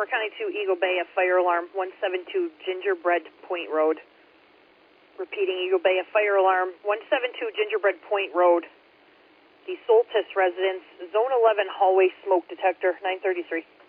County 2, Eagle Bay, a fire alarm, 172 Gingerbread Point Road. Repeating, Eagle Bay, a fire alarm, 172 Gingerbread Point Road. The Soltis residence, Zone 11 hallway smoke detector, 933.